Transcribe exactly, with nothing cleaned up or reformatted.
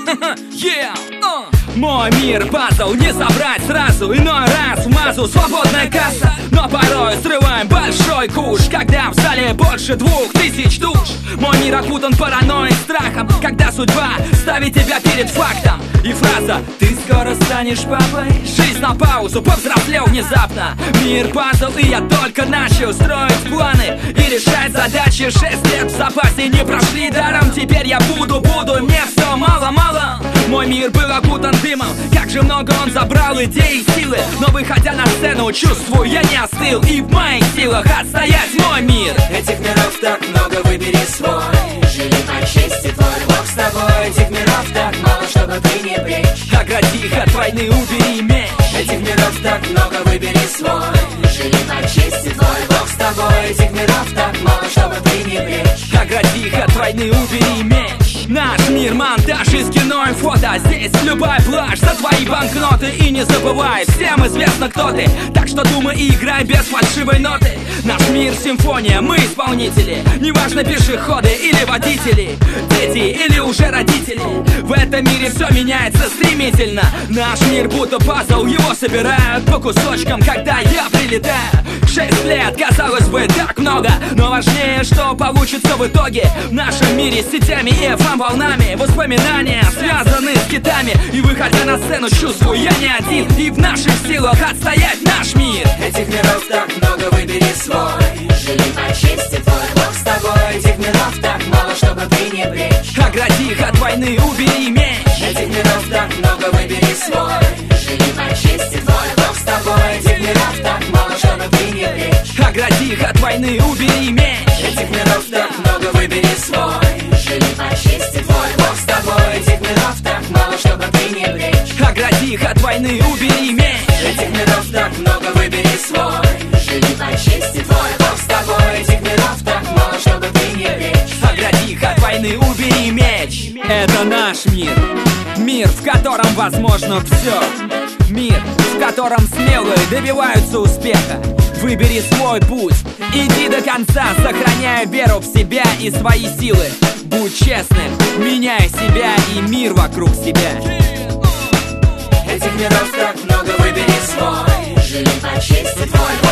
Yeah, uh. Мой мир пазл, не собрать сразу. Иной раз в мазу свободная касса, но порой срываем большой куш, когда в зале больше двух тысяч душ. Мой мир окутан паранойей, страхом, когда судьба ставит тебя перед фактом. И фраза «ты скоро станешь папой». Жизнь на паузу, повзрослел внезапно. Мир пазл, и я только начал строить планы и решать задачи. Шесть лет в запасе не прошли даром. Теперь я буду, буду, мне все мало-мало. Мой мир был окутан дымом, как же много он забрал идей и силы. Но выходя на сцену, чувствую, я не остыл. И в моих силах отстоять мой мир. Этих миров так много, выбери свой. Живи по чести, твой Бог с тобой. Этих миров так мало, чтобы ты не бречь. Огради их от войны, убери меч. Этих миров так много, выбери свой. Живи по чести, твой Бог с тобой. Этих миров так мало, чтобы ты не бречь. Огради их от войны, убери меч. Наш мир, монтаж из кино и фото. Здесь любая плашь за твои банкноты. И не забывай, всем известно, кто ты. Так что думай и играй без фальшивой ноты. Наш мир симфония, мы исполнители. Неважно, пешеходы или водители, дети или уже родители. В этом мире все меняется стремительно. Наш мир будто пазл, его собирают по кусочкам, когда я прилетаю. Шесть лет, казалось бы, так много, но важнее, что получится в итоге. В нашем мире с сетями и эф эм-волнами воспоминания связаны с хитами. И выходя на сцену, чувствую, я не один. И в наших силах отстоять наш мир. Этих миров так много, выбери свой. Живи по чести, твой Бог с тобой. Этих миров так мало, чтобы ты не бречь. Огради их от войны, убери меч. Этих миров так много, выбери свой. Живи по чести, твой Бог с тобой. Этих миров так мало, чтобы ты не бречь. Огради их от войны, убери меч. Этих миров так много, выбери свой. Живи по чести, твой Бог с тобой. Этих миров так мало, чтобы ты не бречь. Огради их от войны, убери меч. Этих миров так много, выбери свой. Живи по чести, твой Бог с тобой. Этих миров так мало, чтобы ты не бречь. Огради их от войны, убери меч. Это наш мир. Мир, в котором возможно все. Мир, в котором смелые добиваются успеха. Выбери свой путь, иди до конца, сохраняя веру в себя и свои силы. Будь честным, меняй себя и мир вокруг себя. Этих миров так много, выбери свой. Живи по чести, твой